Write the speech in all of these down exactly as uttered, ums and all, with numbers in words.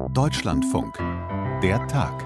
Deutschlandfunk. Der Tag.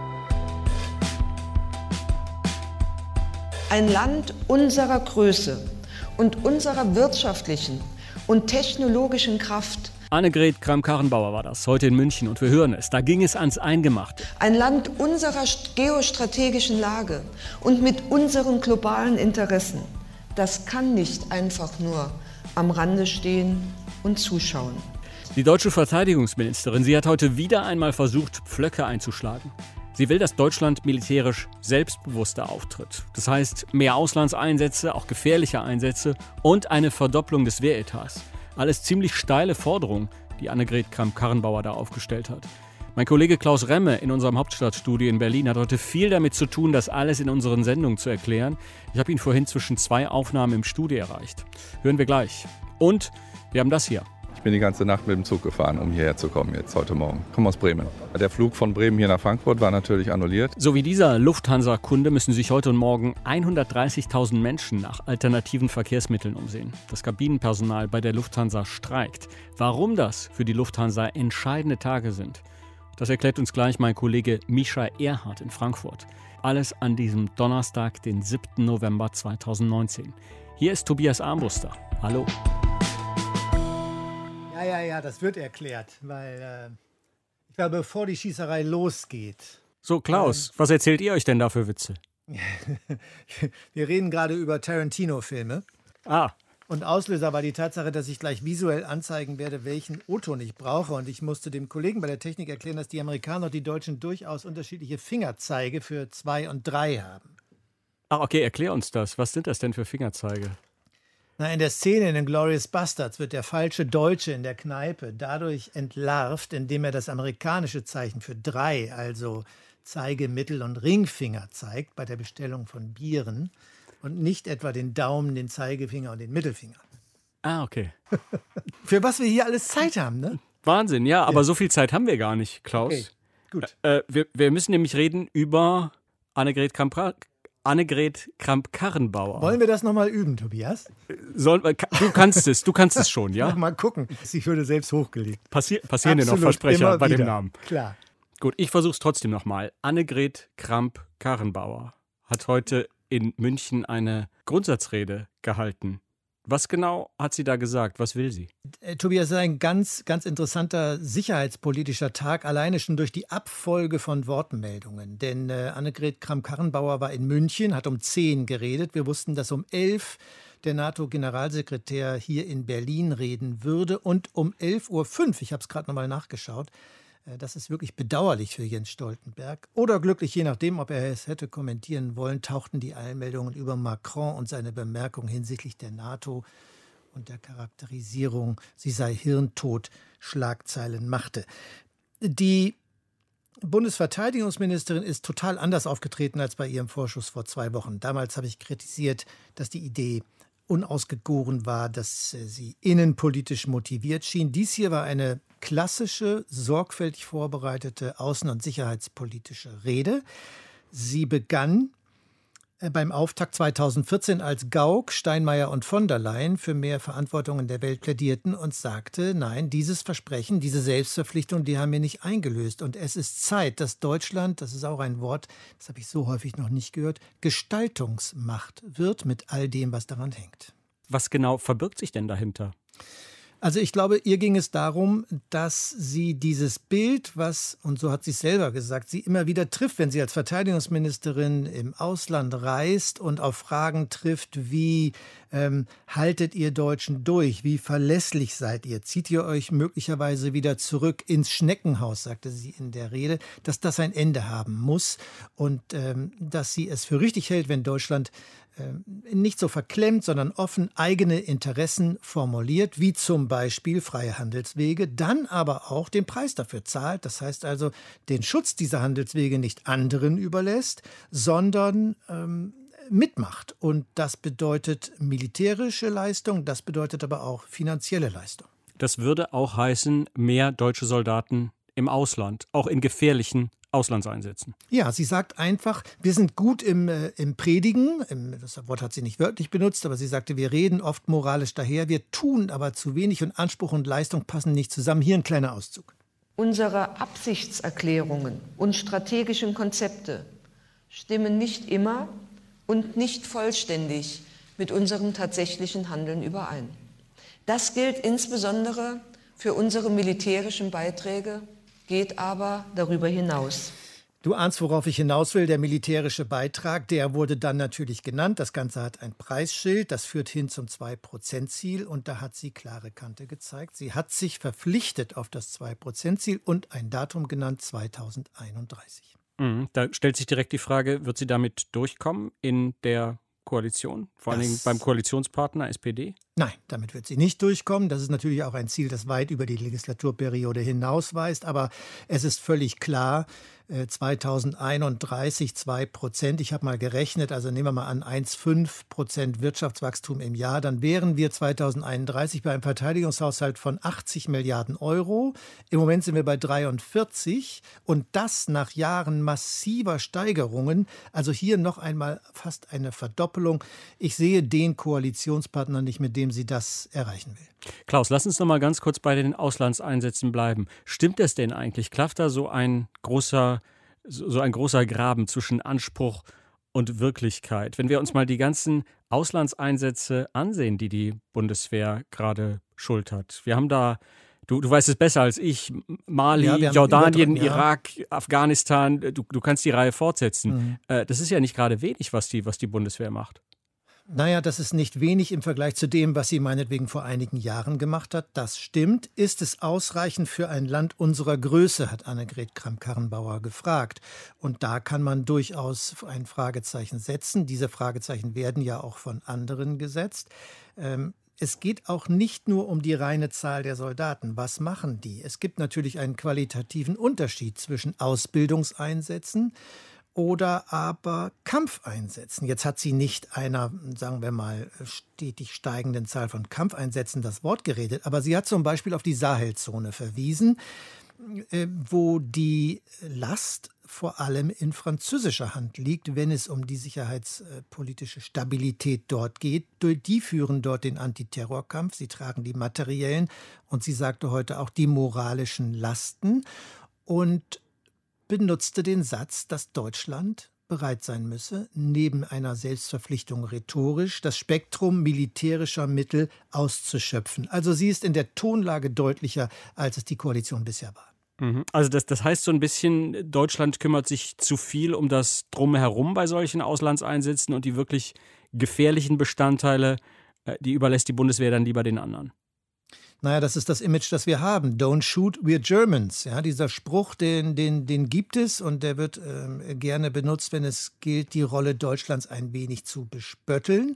Ein Land unserer Größe und unserer wirtschaftlichen und technologischen Kraft. Annegret Kramp-Karrenbauer war das, heute in München. Und wir hören es, da ging es ans Eingemachte. Ein Land unserer geostrategischen Lage und mit unseren globalen Interessen. Das kann nicht einfach nur am Rande stehen und zuschauen. Die deutsche Verteidigungsministerin, sie hat heute wieder einmal versucht, Pflöcke einzuschlagen. Sie will, dass Deutschland militärisch selbstbewusster auftritt. Das heißt, mehr Auslandseinsätze, auch gefährliche Einsätze und eine Verdopplung des Wehretats. Alles ziemlich steile Forderungen, die Annegret Kramp-Karrenbauer da aufgestellt hat. Mein Kollege Klaus Remme in unserem Hauptstadtstudio in Berlin hat heute viel damit zu tun, das alles in unseren Sendungen zu erklären. Ich habe ihn vorhin zwischen zwei Aufnahmen im Studio erreicht. Hören wir gleich. Und wir haben das hier. Ich bin die ganze Nacht mit dem Zug gefahren, um hierher zu kommen, jetzt heute Morgen. Ich komme aus Bremen. Der Flug von Bremen hier nach Frankfurt war natürlich annulliert. So wie dieser Lufthansa-Kunde müssen sich heute und morgen hundertdreißigtausend Menschen nach alternativen Verkehrsmitteln umsehen. Das Kabinenpersonal bei der Lufthansa streikt. Warum das für die Lufthansa entscheidende Tage sind, das erklärt uns gleich mein Kollege Mischa Erhardt in Frankfurt. Alles an diesem Donnerstag, den siebten November zweitausendneunzehn. Hier ist Tobias Armbruster. Hallo. Ja, ja, ja, das wird erklärt, weil äh, ich glaube, bevor die Schießerei losgeht. So, Klaus, ähm, was erzählt ihr euch denn da für Witze? Wir reden gerade über Tarantino-Filme. Ah. Und Auslöser war die Tatsache, dass ich gleich visuell anzeigen werde, welchen O-Ton ich brauche. Und ich musste dem Kollegen bei der Technik erklären, dass die Amerikaner und die Deutschen durchaus unterschiedliche Fingerzeige für zwei und drei haben. Ach, okay, erklär uns das. Was sind das denn für Fingerzeige? Na, in der Szene in den Glorious Bastards wird der falsche Deutsche in der Kneipe dadurch entlarvt, indem er das amerikanische Zeichen für drei, also Zeige-, Mittel- und Ringfinger zeigt bei der Bestellung von Bieren und nicht etwa den Daumen, den Zeigefinger und den Mittelfinger. Ah, okay. Für was wir hier alles Zeit haben, ne? Wahnsinn, ja, aber ja. So viel Zeit haben wir gar nicht, Klaus. Okay, gut. Äh, wir, wir müssen nämlich reden über Annegret Kramp- Annegret Kramp-Karrenbauer. Wollen wir das nochmal üben, Tobias? Soll, du kannst es, du kannst es schon, ja? Mal gucken. Ich würde selbst hochgelegt. Passier, passieren dir noch Versprecher bei dem Namen? Klar. Gut, ich versuche es trotzdem nochmal. Annegret Kramp-Karrenbauer hat heute in München eine Grundsatzrede gehalten. Was genau hat sie da gesagt? Was will sie? Äh, Tobias, es ist ein ganz, ganz interessanter sicherheitspolitischer Tag, alleine schon durch die Abfolge von Wortmeldungen. Denn äh, Annegret Kramp-Karrenbauer war in München, hat um zehn geredet. Wir wussten, dass um elf der NATO-Generalsekretär hier in Berlin reden würde. Und um elf Uhr fünf, ich habe es gerade nochmal nachgeschaut, äh, das ist wirklich bedauerlich für Jens Stoltenberg. Oder glücklich, je nachdem, ob er es hätte kommentieren wollen, tauchten die Eilmeldungen über Macron und seine Bemerkung hinsichtlich der NATO und der Charakterisierung, sie sei hirntot, Schlagzeilen machte. Die Bundesverteidigungsministerin ist total anders aufgetreten als bei ihrem Vorschuss vor zwei Wochen. Damals habe ich kritisiert, dass die Idee unausgegoren war, dass sie innenpolitisch motiviert schien. Dies hier war eine klassische, sorgfältig vorbereitete außen- und sicherheitspolitische Rede. Sie begann beim Auftakt zweitausendvierzehn, als Gauck, Steinmeier und von der Leyen für mehr Verantwortung in der Welt plädierten und sagte, nein, dieses Versprechen, diese Selbstverpflichtung, die haben wir nicht eingelöst. Und es ist Zeit, dass Deutschland, das ist auch ein Wort, das habe ich so häufig noch nicht gehört, Gestaltungsmacht wird mit all dem, was daran hängt. Was genau verbirgt sich denn dahinter? Also ich glaube, ihr ging es darum, dass sie dieses Bild, was, und so hat sie es selber gesagt, sie immer wieder trifft, wenn sie als Verteidigungsministerin im Ausland reist und auf Fragen trifft, wie ähm, haltet ihr Deutschen durch, wie verlässlich seid ihr, zieht ihr euch möglicherweise wieder zurück ins Schneckenhaus, sagte sie in der Rede, dass das ein Ende haben muss und ähm, dass sie es für richtig hält, wenn Deutschland nicht so verklemmt, sondern offen eigene Interessen formuliert, wie zum Beispiel freie Handelswege, dann aber auch den Preis dafür zahlt. Das heißt also, den Schutz dieser Handelswege nicht anderen überlässt, sondern ähm, mitmacht. Und das bedeutet militärische Leistung, das bedeutet aber auch finanzielle Leistung. Das würde auch heißen, mehr deutsche Soldaten im Ausland, auch in gefährlichen Auslandseinsätzen. Ja, sie sagt einfach, wir sind gut im, äh, im Predigen, im, das Wort hat sie nicht wörtlich benutzt, aber sie sagte, wir reden oft moralisch daher, wir tun aber zu wenig und Anspruch und Leistung passen nicht zusammen. Hier ein kleiner Auszug. Unsere Absichtserklärungen und strategischen Konzepte stimmen nicht immer und nicht vollständig mit unserem tatsächlichen Handeln überein. Das gilt insbesondere für unsere militärischen Beiträge, geht aber darüber hinaus. Du ahnst, worauf ich hinaus will. Der militärische Beitrag, der wurde dann natürlich genannt. Das Ganze hat ein Preisschild, das führt hin zum zwei Prozent Ziel. Und da hat sie klare Kante gezeigt. Sie hat sich verpflichtet auf das zwei Prozent Ziel und ein Datum genannt, zweitausendeinunddreißig. Mhm, da stellt sich direkt die Frage, wird sie damit durchkommen in der Koalition, vor allen Dingen beim Koalitionspartner S P D? Nein, damit wird sie nicht durchkommen. Das ist natürlich auch ein Ziel, das weit über die Legislaturperiode hinausweist. Aber es ist völlig klar, zweitausendeinunddreißig zwei Prozent. Ich habe mal gerechnet, also nehmen wir mal an eins Komma fünf Prozent Wirtschaftswachstum im Jahr. Dann wären wir zweitausendeinunddreißig bei einem Verteidigungshaushalt von achtzig Milliarden Euro. Im Moment sind wir bei dreiundvierzig und das nach Jahren massiver Steigerungen. Also hier noch einmal fast eine Verdoppelung. Ich sehe den Koalitionspartner nicht, mit dem sie das erreichen will. Klaus, lass uns noch mal ganz kurz bei den Auslandseinsätzen bleiben. Stimmt es denn eigentlich? Klafft da so ein großer, so ein großer Graben zwischen Anspruch und Wirklichkeit? Wenn wir uns mal die ganzen Auslandseinsätze ansehen, die die Bundeswehr gerade schultert. Wir haben da, du, du weißt es besser als ich, Mali, ja, Jordanien, ja. Irak, Afghanistan, du, du kannst die Reihe fortsetzen. Mhm. Das ist ja nicht gerade wenig, was die, was die Bundeswehr macht. Naja, das ist nicht wenig im Vergleich zu dem, was sie meinetwegen vor einigen Jahren gemacht hat. Das stimmt. Ist es ausreichend für ein Land unserer Größe, hat Annegret Kramp-Karrenbauer gefragt. Und da kann man durchaus ein Fragezeichen setzen. Diese Fragezeichen werden ja auch von anderen gesetzt. Ähm, Es geht auch nicht nur um die reine Zahl der Soldaten. Was machen die? Es gibt natürlich einen qualitativen Unterschied zwischen Ausbildungseinsätzen oder aber Kampfeinsätzen. Jetzt hat sie nicht einer, sagen wir mal, stetig steigenden Zahl von Kampfeinsätzen das Wort geredet, aber sie hat zum Beispiel auf die Sahelzone verwiesen, wo die Last vor allem in französischer Hand liegt, wenn es um die sicherheitspolitische Stabilität dort geht. Die führen dort den Antiterrorkampf, sie tragen die materiellen und sie sagte heute auch die moralischen Lasten und benutzte den Satz, dass Deutschland bereit sein müsse, neben einer Selbstverpflichtung rhetorisch das Spektrum militärischer Mittel auszuschöpfen. Also sie ist in der Tonlage deutlicher, als es die Koalition bisher war. Also das, das heißt so ein bisschen, Deutschland kümmert sich zu viel um das Drumherum bei solchen Auslandseinsätzen und die wirklich gefährlichen Bestandteile, die überlässt die Bundeswehr dann lieber den anderen. Naja, das ist das Image, das wir haben. Don't shoot, we're Germans. Ja, dieser Spruch, den, den, den gibt es und der wird äh, gerne benutzt, wenn es gilt, die Rolle Deutschlands ein wenig zu bespötteln.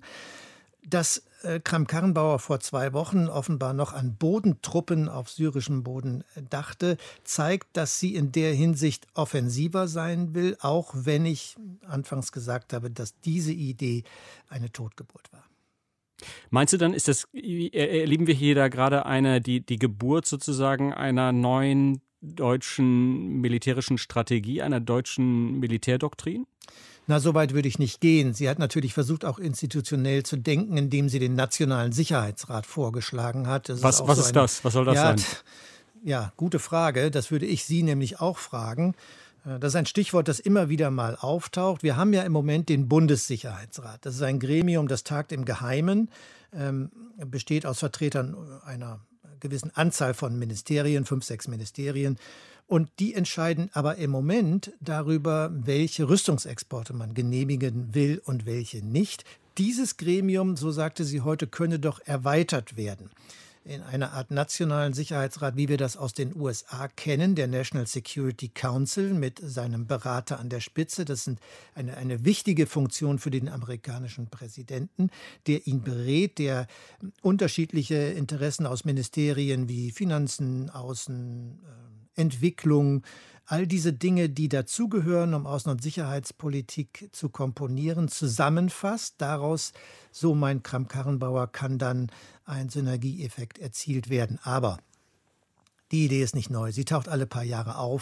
Dass äh, Kramp-Karrenbauer vor zwei Wochen offenbar noch an Bodentruppen auf syrischem Boden dachte, zeigt, dass sie in der Hinsicht offensiver sein will, auch wenn ich anfangs gesagt habe, dass diese Idee eine Totgeburt war. Meinst du dann, ist das, erleben wir hier da gerade eine, die, die Geburt sozusagen einer neuen deutschen militärischen Strategie, einer deutschen Militärdoktrin? Na, so weit würde ich nicht gehen. Sie hat natürlich versucht, auch institutionell zu denken, indem sie den Nationalen Sicherheitsrat vorgeschlagen hat. Das was ist, was so ist eine, das? Was soll das ja, sein? Ja, gute Frage. Das würde ich Sie nämlich auch fragen. Das ist ein Stichwort, das immer wieder mal auftaucht. Wir haben ja im Moment den Bundessicherheitsrat. Das ist ein Gremium, das tagt im Geheimen, ähm, besteht aus Vertretern einer gewissen Anzahl von Ministerien, fünf, sechs Ministerien. Und die entscheiden aber im Moment darüber, welche Rüstungsexporte man genehmigen will und welche nicht. Dieses Gremium, so sagte sie heute, könne doch erweitert werden in einer Art nationalen Sicherheitsrat, wie wir das aus den U S A kennen, der National Security Council mit seinem Berater an der Spitze. Das ist eine, eine wichtige Funktion für den amerikanischen Präsidenten, der ihn berät, der unterschiedliche Interessen aus Ministerien wie Finanzen, Außen, äh, Entwicklung, all diese Dinge, die dazugehören, um Außen- und Sicherheitspolitik zu komponieren, zusammenfasst. Daraus, so meint Kramp-Karrenbauer, kann dann ein Synergieeffekt erzielt werden. Aber die Idee ist nicht neu. Sie taucht alle paar Jahre auf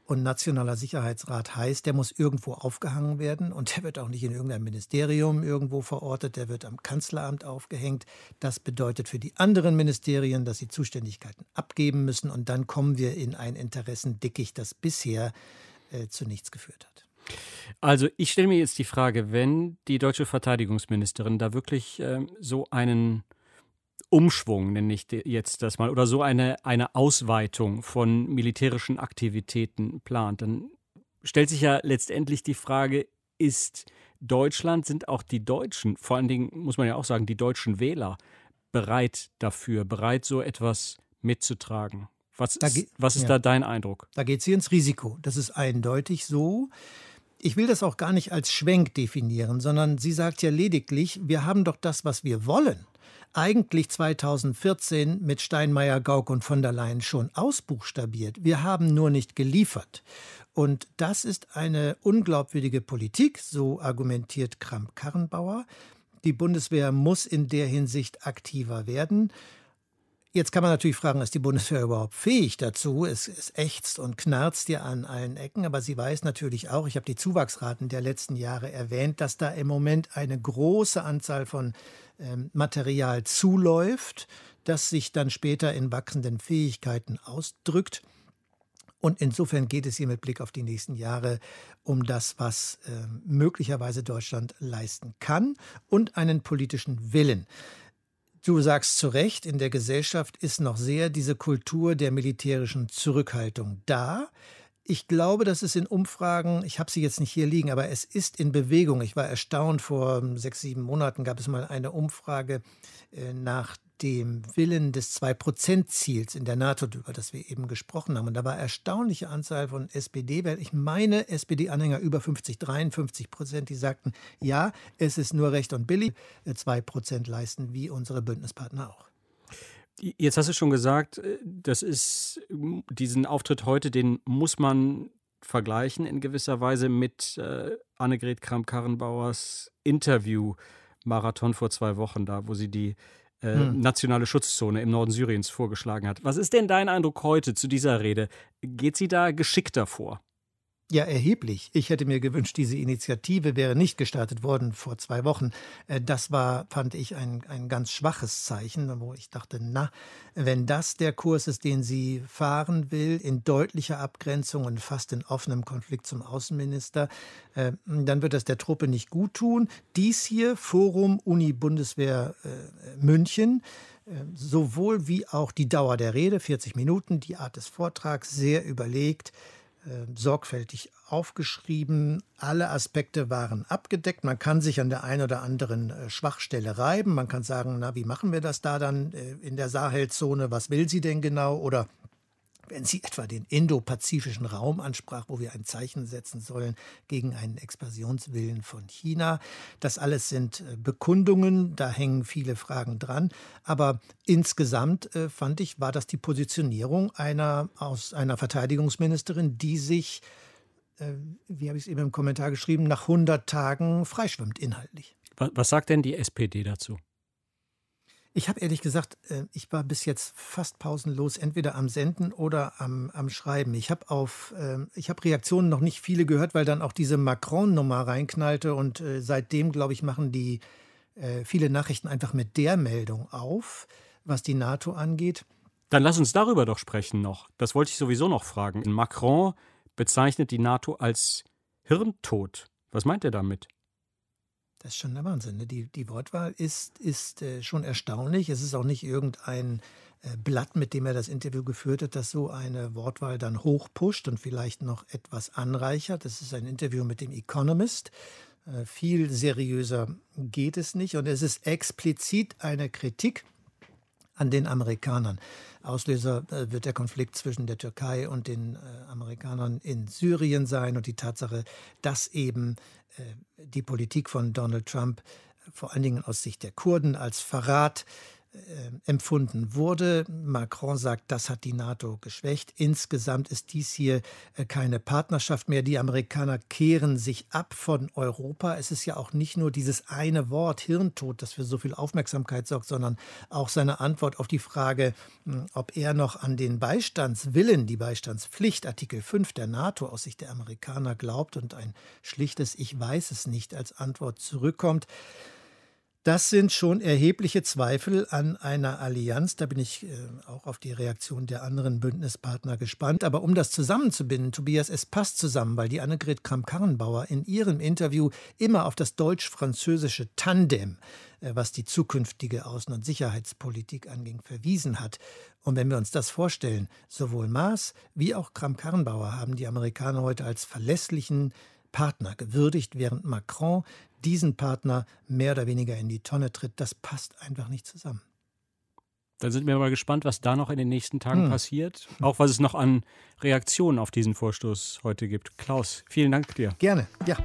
Und Nationaler Sicherheitsrat heißt, der muss irgendwo aufgehangen werden und der wird auch nicht in irgendeinem Ministerium irgendwo verortet, der wird am Kanzleramt aufgehängt. Das bedeutet für die anderen Ministerien, dass sie Zuständigkeiten abgeben müssen und dann kommen wir in ein Interessendickicht, das bisher äh, zu nichts geführt hat. Also ich stelle mir jetzt die Frage, wenn die deutsche Verteidigungsministerin da wirklich äh, so einen Umschwung, nenne ich jetzt das mal, oder so eine, eine Ausweitung von militärischen Aktivitäten plant, dann stellt sich ja letztendlich die Frage, ist Deutschland, sind auch die Deutschen, vor allen Dingen muss man ja auch sagen, die deutschen Wähler bereit dafür, bereit so etwas mitzutragen? Was ist, ge- was ist ja. da dein Eindruck? Da geht sie ins Risiko. Das ist eindeutig so. Ich will das auch gar nicht als Schwenk definieren, sondern sie sagt ja lediglich, wir haben doch das, was wir wollen, eigentlich zweitausendvierzehn mit Steinmeier, Gauck und von der Leyen schon ausbuchstabiert. Wir haben nur nicht geliefert. Und das ist eine unglaubwürdige Politik, so argumentiert Kramp-Karrenbauer. Die Bundeswehr muss in der Hinsicht aktiver werden. Jetzt kann man natürlich fragen, ist die Bundeswehr überhaupt fähig dazu? Es, es ächzt und knarzt ja an allen Ecken, aber sie weiß natürlich auch, ich habe die Zuwachsraten der letzten Jahre erwähnt, dass da im Moment eine große Anzahl von ähm, Material zuläuft, das sich dann später in wachsenden Fähigkeiten ausdrückt. Und insofern geht es hier mit Blick auf die nächsten Jahre um das, was äh, möglicherweise Deutschland leisten kann und einen politischen Willen. Du sagst zu Recht, in der Gesellschaft ist noch sehr diese Kultur der militärischen Zurückhaltung da. Ich glaube, dass es in Umfragen, ich habe sie jetzt nicht hier liegen, aber es ist in Bewegung. Ich war erstaunt, vor sechs, sieben Monaten gab es mal eine Umfrage äh, nach dem Willen des zwei Prozent Ziels in der NATO, über das wir eben gesprochen haben. Und da war eine erstaunliche Anzahl von S P D, weil ich meine S P D-Anhänger über fünfzig, dreiundfünfzig Prozent, die sagten, ja, es ist nur recht und billig, zwei Prozent leisten, wie unsere Bündnispartner auch. Jetzt hast du schon gesagt, das ist diesen Auftritt heute, den muss man vergleichen in gewisser Weise mit äh, Annegret Kramp-Karrenbauers Interview-Marathon vor zwei Wochen da, wo sie die äh, hm. nationale Schutzzone im Norden Syriens vorgeschlagen hat. Was ist denn dein Eindruck heute zu dieser Rede? Geht sie da geschickter vor? Ja, erheblich. Ich hätte mir gewünscht, diese Initiative wäre nicht gestartet worden vor zwei Wochen. Das war, fand ich, ein, ein ganz schwaches Zeichen, wo ich dachte, na, wenn das der Kurs ist, den sie fahren will, in deutlicher Abgrenzung und fast in offenem Konflikt zum Außenminister, dann wird das der Truppe nicht gut tun. Dies hier, Forum Uni Bundeswehr äh, München, sowohl wie auch die Dauer der Rede, vierzig Minuten, die Art des Vortrags, sehr überlegt, Äh, sorgfältig aufgeschrieben. Alle Aspekte waren abgedeckt. Man kann sich an der einen oder anderen äh, Schwachstelle reiben. Man kann sagen, na, wie machen wir das da dann äh, in der Sahelzone? Was will sie denn genau? Oder wenn sie etwa den indopazifischen Raum ansprach, wo wir ein Zeichen setzen sollen gegen einen Expansionswillen von China. Das alles sind Bekundungen, da hängen viele Fragen dran. Aber insgesamt äh, fand ich, war das die Positionierung einer, aus einer Verteidigungsministerin, die sich, äh, wie habe ich es eben im Kommentar geschrieben, nach hundert Tagen freischwimmt inhaltlich. Was, was sagt denn die S P D dazu? Ich habe ehrlich gesagt, ich war bis jetzt fast pausenlos entweder am Senden oder am, am Schreiben. Ich habe auf, ich habe Reaktionen noch nicht viele gehört, weil dann auch diese Macron-Nummer reinknallte und seitdem, glaube ich, machen die viele Nachrichten einfach mit der Meldung auf, was die NATO angeht. Dann lass uns darüber doch sprechen noch. Das wollte ich sowieso noch fragen. Macron bezeichnet die NATO als hirntot. Was meint er damit? Das ist schon der Wahnsinn. Ne? Die, die Wortwahl ist, ist äh, schon erstaunlich. Es ist auch nicht irgendein äh, Blatt, mit dem er das Interview geführt hat, das so eine Wortwahl dann hochpusht und vielleicht noch etwas anreichert. Das ist ein Interview mit dem Economist. Äh, viel seriöser geht es nicht. Und es ist explizit eine Kritik an den Amerikanern. Auslöser äh, wird der Konflikt zwischen der Türkei und den äh, Amerikanern in Syrien sein und die Tatsache, dass eben äh, die Politik von Donald Trump äh, vor allen Dingen aus Sicht der Kurden als Verrat äh, empfunden wurde. Macron sagt, das hat die NATO geschwächt. Insgesamt ist dies hier äh, keine Partnerschaft mehr. Die Amerikaner kehren sich ab von Europa. Es ist ja auch nicht nur dieses eine Wort Hirntod, das für so viel Aufmerksamkeit sorgt, sondern auch seine Antwort auf die Frage, mh, ob er noch an den Beistandswillen, die Beistandspflicht, Artikel fünf der NATO aus Sicht der Amerikaner glaubt und ein schlichtes Ich weiß es nicht als Antwort zurückkommt. Das sind schon erhebliche Zweifel an einer Allianz. Da bin ich äh, auch auf die Reaktion der anderen Bündnispartner gespannt. Aber um das zusammenzubinden, Tobias, es passt zusammen, weil die Annegret Kramp-Karrenbauer in ihrem Interview immer auf das deutsch-französische Tandem, äh, was die zukünftige Außen- und Sicherheitspolitik anging, verwiesen hat. Und wenn wir uns das vorstellen, sowohl Maas wie auch Kramp-Karrenbauer haben die Amerikaner heute als verlässlichen Partner gewürdigt, während Macron diesen Partner mehr oder weniger in die Tonne tritt. Das passt einfach nicht zusammen. Dann sind wir mal gespannt, was da noch in den nächsten Tagen hm. passiert. Auch was es noch an Reaktionen auf diesen Vorstoß heute gibt. Klaus, vielen Dank dir. Gerne, ja.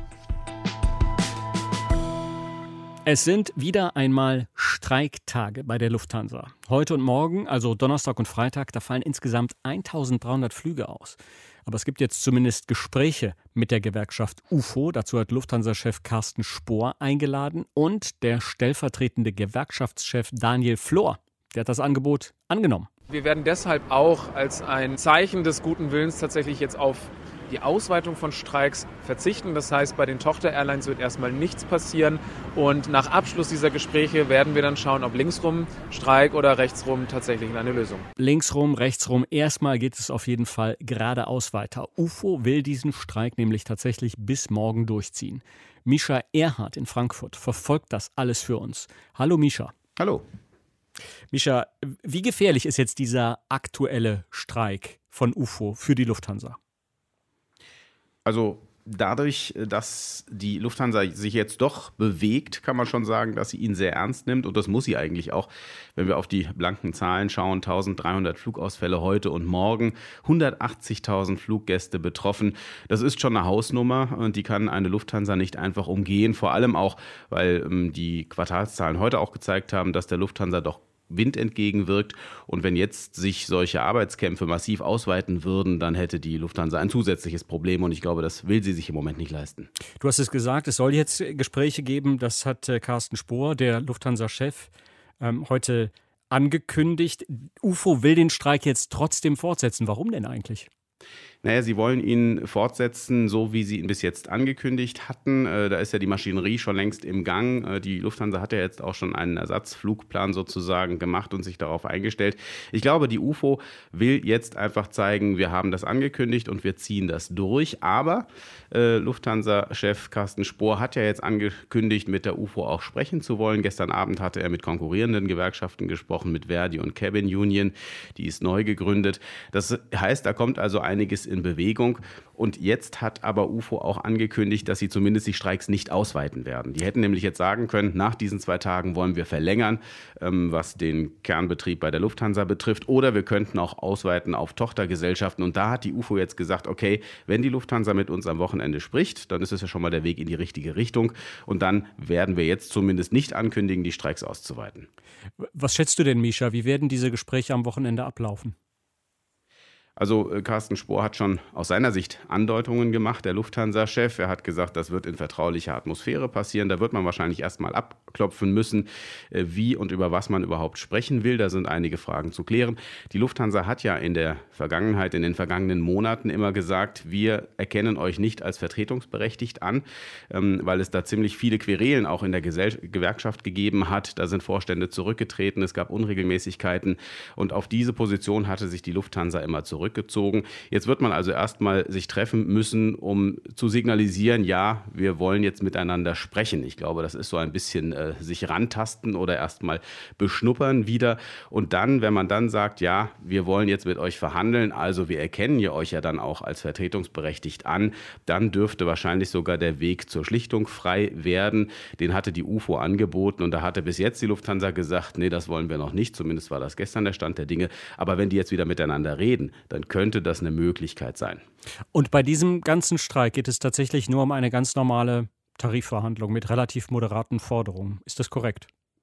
Es sind wieder einmal Streiktage bei der Lufthansa. Heute und morgen, also Donnerstag und Freitag, da fallen insgesamt eintausenddreihundert Flüge aus. Aber es gibt jetzt zumindest Gespräche mit der Gewerkschaft U F O. Dazu hat Lufthansa-Chef Carsten Spohr eingeladen und der stellvertretende Gewerkschaftschef Daniel Flor. Der hat das Angebot angenommen. Wir werden deshalb auch als ein Zeichen des guten Willens tatsächlich jetzt auf die Ausweitung von Streiks verzichten. Das heißt, bei den Tochter-Airlines wird erstmal nichts passieren. Und nach Abschluss dieser Gespräche werden wir dann schauen, ob linksrum Streik oder rechtsrum tatsächlich eine Lösung. Linksrum, rechtsrum, erstmal geht es auf jeden Fall geradeaus weiter. U F O will diesen Streik nämlich tatsächlich bis morgen durchziehen. Mischa Erhardt in Frankfurt verfolgt das alles für uns. Hallo Mischa. Hallo. Mischa, wie gefährlich ist jetzt dieser aktuelle Streik von U F O für die Lufthansa? Also dadurch, dass die Lufthansa sich jetzt doch bewegt, kann man schon sagen, dass sie ihn sehr ernst nimmt. Und das muss sie eigentlich auch, wenn wir auf die blanken Zahlen schauen. eintausenddreihundert Flugausfälle heute und morgen, hundertachtzigtausend Fluggäste betroffen. Das ist schon eine Hausnummer und die kann eine Lufthansa nicht einfach umgehen. Vor allem auch, weil ähm, die Quartalszahlen heute auch gezeigt haben, dass der Lufthansa doch Wind entgegenwirkt. Und wenn jetzt sich solche Arbeitskämpfe massiv ausweiten würden, dann hätte die Lufthansa ein zusätzliches Problem. Und ich glaube, das will sie sich im Moment nicht leisten. Du hast es gesagt, es soll jetzt Gespräche geben. Das hat äh, Carsten Spohr, der Lufthansa-Chef, ähm, heute angekündigt. U F O will den Streik jetzt trotzdem fortsetzen. Warum denn eigentlich? Naja, sie wollen ihn fortsetzen, so wie sie ihn bis jetzt angekündigt hatten. Äh, da ist ja die Maschinerie schon längst im Gang. Äh, die Lufthansa hat ja jetzt auch schon einen Ersatzflugplan sozusagen gemacht und sich darauf eingestellt. Ich glaube, die U F O will jetzt einfach zeigen, wir haben das angekündigt und wir ziehen das durch. Aber äh, Lufthansa-Chef Carsten Spohr hat ja jetzt angekündigt, mit der U F O auch sprechen zu wollen. Gestern Abend hatte er mit konkurrierenden Gewerkschaften gesprochen, mit Verdi und Cabin Union. Die ist neu gegründet. Das heißt, da kommt also einiges in Bewegung. Und jetzt hat aber U F O auch angekündigt, dass sie zumindest die Streiks nicht ausweiten werden. Die hätten nämlich jetzt sagen können, nach diesen zwei Tagen wollen wir verlängern, ähm, was den Kernbetrieb bei der Lufthansa betrifft. Oder wir könnten auch ausweiten auf Tochtergesellschaften. Und da hat die U F O jetzt gesagt, okay, wenn die Lufthansa mit uns am Wochenende spricht, dann ist es ja schon mal der Weg in die richtige Richtung. Und dann werden wir jetzt zumindest nicht ankündigen, die Streiks auszuweiten. Was schätzt du denn, Mischa? Wie werden diese Gespräche am Wochenende ablaufen? Also Carsten Spohr hat schon aus seiner Sicht Andeutungen gemacht, der Lufthansa-Chef. Er hat gesagt, das wird in vertraulicher Atmosphäre passieren. Da wird man wahrscheinlich erstmal abklopfen müssen, wie und über was man überhaupt sprechen will. Da sind einige Fragen zu klären. Die Lufthansa hat ja in der Vergangenheit, in den vergangenen Monaten immer gesagt, wir erkennen euch nicht als vertretungsberechtigt an, weil es da ziemlich viele Querelen auch in der Gesell- Gewerkschaft gegeben hat. Da sind Vorstände zurückgetreten, es gab Unregelmäßigkeiten und auf diese Position hatte sich die Lufthansa immer zurück. Gezogen. Jetzt wird man also erstmal sich treffen müssen, um zu signalisieren, ja, wir wollen jetzt miteinander sprechen. Ich glaube, das ist so ein bisschen äh, sich rantasten oder erstmal beschnuppern wieder. Und dann, wenn man dann sagt, ja, wir wollen jetzt mit euch verhandeln, also wir erkennen ja euch ja dann auch als vertretungsberechtigt an, dann dürfte wahrscheinlich sogar der Weg zur Schlichtung frei werden. Den hatte die U F O angeboten und da hatte bis jetzt die Lufthansa gesagt, nee, das wollen wir noch nicht. Zumindest war das gestern der Stand der Dinge. Aber wenn die jetzt wieder miteinander reden, dann könnte das eine Möglichkeit sein. Und bei diesem ganzen Streik geht es tatsächlich nur um eine ganz normale Tarifverhandlung mit relativ moderaten Forderungen. Ist das korrekt?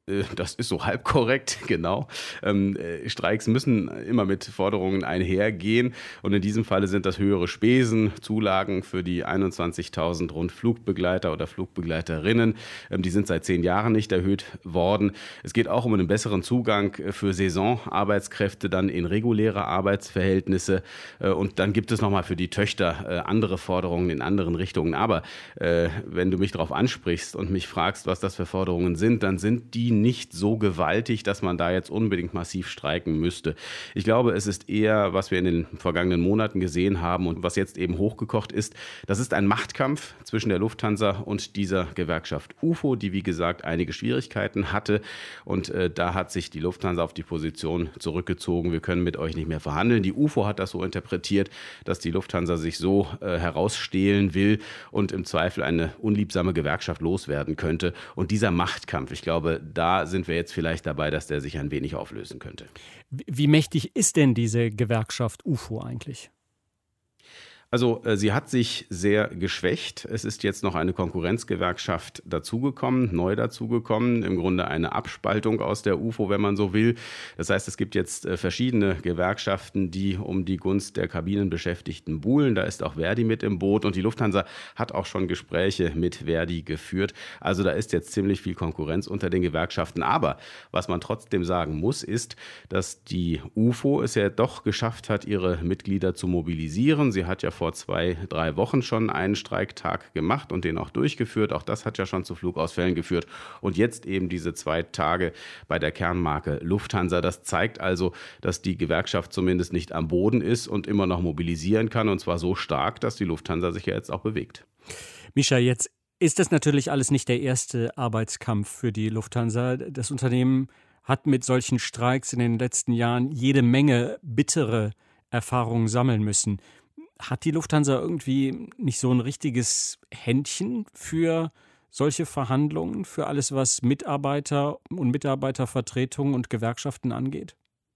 Das ist so halb korrekt, genau. Streiks müssen immer mit Forderungen einhergehen. Und in diesem Falle sind das höhere Spesen, Zulagen für die einundzwanzigtausend rund Flugbegleiter oder Flugbegleiterinnen. Die sind seit zehn Jahren nicht erhöht worden. Es geht auch um einen besseren Zugang für Saisonarbeitskräfte dann in reguläre Arbeitsverhältnisse. Und dann gibt es nochmal für die Töchter andere Forderungen in anderen Richtungen. Aber wenn du mich darauf ansprichst und mich fragst, was das für Forderungen sind, dann sind die nicht so gewaltig, dass man da jetzt unbedingt massiv streiken müsste. Ich glaube, es ist eher, was wir in den vergangenen Monaten gesehen haben und was jetzt eben hochgekocht ist, das ist ein Machtkampf zwischen der Lufthansa und dieser Gewerkschaft U F O, die wie gesagt einige Schwierigkeiten hatte. Und äh, da hat sich die Lufthansa auf die Position zurückgezogen, wir können mit euch nicht mehr verhandeln. Die U F O hat das so interpretiert, dass die Lufthansa sich so äh, herausstehlen will und im Zweifel eine unliebsame Gewerkschaft loswerden könnte. Und dieser Machtkampf, ich glaube, da Da sind wir jetzt vielleicht dabei, dass der sich ein wenig auflösen könnte. Wie mächtig ist denn diese Gewerkschaft U F O eigentlich? Also sie hat sich sehr geschwächt. Es ist jetzt noch eine Konkurrenzgewerkschaft dazugekommen, neu dazugekommen, im Grunde eine Abspaltung aus der U F O, wenn man so will. Das heißt, es gibt jetzt verschiedene Gewerkschaften, die um die Gunst der Kabinenbeschäftigten buhlen. Da ist auch Verdi mit im Boot und die Lufthansa hat auch schon Gespräche mit Verdi geführt. Also da ist jetzt ziemlich viel Konkurrenz unter den Gewerkschaften. Aber was man trotzdem sagen muss, ist, dass die U F O es ja doch geschafft hat, ihre Mitglieder zu mobilisieren. Sie hat ja vor zwei, drei Wochen schon einen Streiktag gemacht und den auch durchgeführt. Auch das hat ja schon zu Flugausfällen geführt. Und jetzt eben diese zwei Tage bei der Kernmarke Lufthansa. Das zeigt also, dass die Gewerkschaft zumindest nicht am Boden ist und immer noch mobilisieren kann. Und zwar so stark, dass die Lufthansa sich ja jetzt auch bewegt. Mischa, jetzt ist das natürlich alles nicht der erste Arbeitskampf für die Lufthansa. Das Unternehmen hat mit solchen Streiks in den letzten Jahren jede Menge bittere Erfahrungen sammeln müssen. Hat die Lufthansa irgendwie nicht so ein richtiges Händchen für solche Verhandlungen, für alles, was Mitarbeiter und Mitarbeitervertretungen und Gewerkschaften angeht?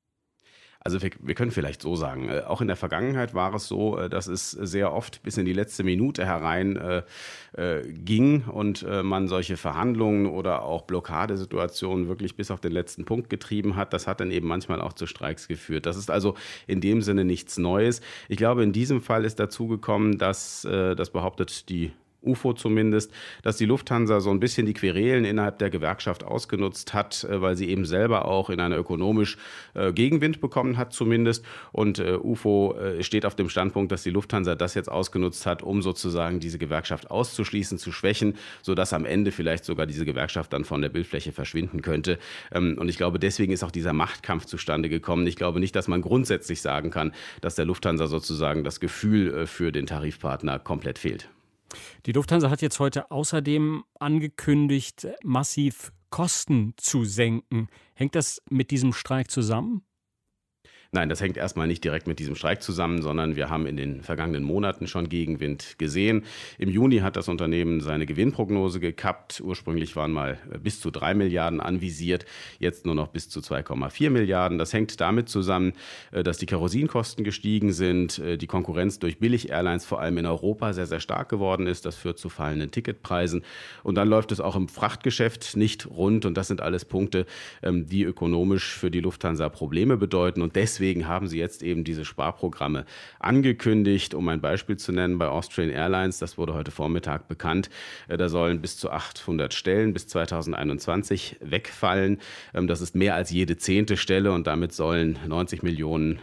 Also wir, wir können vielleicht so sagen, äh, auch in der Vergangenheit war es so, äh, dass es sehr oft bis in die letzte Minute herein äh, äh, ging und äh, man solche Verhandlungen oder auch Blockadesituationen wirklich bis auf den letzten Punkt getrieben hat. Das hat dann eben manchmal auch zu Streiks geführt. Das ist also in dem Sinne nichts Neues. Ich glaube, in diesem Fall ist dazu gekommen, dass, äh, das behauptet die U F O zumindest, dass die Lufthansa so ein bisschen die Querelen innerhalb der Gewerkschaft ausgenutzt hat, weil sie eben selber auch in einer ökonomisch äh, Gegenwind bekommen hat zumindest. Und äh, U F O äh, steht auf dem Standpunkt, dass die Lufthansa das jetzt ausgenutzt hat, um sozusagen diese Gewerkschaft auszuschließen, zu schwächen, sodass am Ende vielleicht sogar diese Gewerkschaft dann von der Bildfläche verschwinden könnte. Ähm, und ich glaube, deswegen ist auch dieser Machtkampf zustande gekommen. Ich glaube nicht, dass man grundsätzlich sagen kann, dass der Lufthansa sozusagen das Gefühl äh, für den Tarifpartner komplett fehlt. Die Lufthansa hat jetzt heute außerdem angekündigt, massiv Kosten zu senken. Hängt das mit diesem Streik zusammen? Nein, das hängt erstmal nicht direkt mit diesem Streik zusammen, sondern wir haben in den vergangenen Monaten schon Gegenwind gesehen. Im Juni hat das Unternehmen seine Gewinnprognose gekappt. Ursprünglich waren mal bis zu drei Milliarden anvisiert, jetzt nur noch bis zu zwei Komma vier Milliarden. Das hängt damit zusammen, dass die Kerosinkosten gestiegen sind, die Konkurrenz durch Billig-Airlines vor allem in Europa sehr, sehr stark geworden ist. Das führt zu fallenden Ticketpreisen. Und dann läuft es auch im Frachtgeschäft nicht rund. Und das sind alles Punkte, die ökonomisch für die Lufthansa Probleme bedeuten. Und deswegen Deswegen haben sie jetzt eben diese Sparprogramme angekündigt. Um ein Beispiel zu nennen, bei Austrian Airlines, das wurde heute Vormittag bekannt, da sollen bis zu achthundert Stellen bis zweitausendeinundzwanzig wegfallen. Das ist mehr als jede zehnte Stelle und damit sollen neunzig Millionen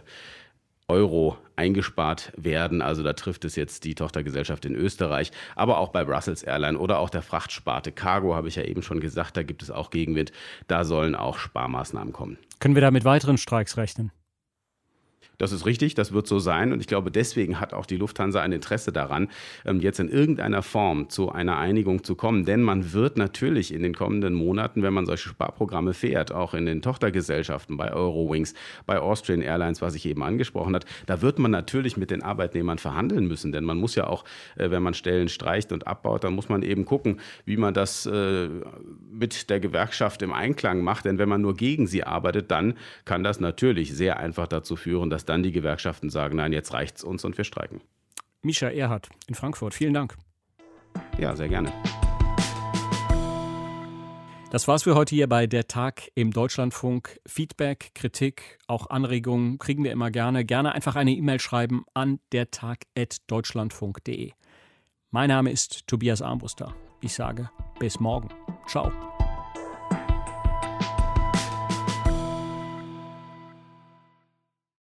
Euro eingespart werden. Also da trifft es jetzt die Tochtergesellschaft in Österreich, aber auch bei Brussels Airline oder auch der Frachtsparte Cargo, habe ich ja eben schon gesagt, da gibt es auch Gegenwind. Da sollen auch Sparmaßnahmen kommen. Können wir da mit weiteren Streiks rechnen? Das ist richtig, das wird so sein und ich glaube, deswegen hat auch die Lufthansa ein Interesse daran, jetzt in irgendeiner Form zu einer Einigung zu kommen, denn man wird natürlich in den kommenden Monaten, wenn man solche Sparprogramme fährt, auch in den Tochtergesellschaften bei Eurowings, bei Austrian Airlines, was ich eben angesprochen habe, da wird man natürlich mit den Arbeitnehmern verhandeln müssen, denn man muss ja auch, wenn man Stellen streicht und abbaut, dann muss man eben gucken, wie man das mit der Gewerkschaft im Einklang macht, denn wenn man nur gegen sie arbeitet, dann kann das natürlich sehr einfach dazu führen, dass dann die Gewerkschaften sagen, nein, jetzt reicht's uns und wir streiken. Mischa Erhardt in Frankfurt, vielen Dank. Ja, sehr gerne. Das war's für heute hier bei Der Tag im Deutschlandfunk. Feedback, Kritik, auch Anregungen kriegen wir immer gerne. Gerne einfach eine E-Mail schreiben an dertag at deutschlandfunk punkt de. Mein Name ist Tobias Armbruster. Ich sage bis morgen. Ciao.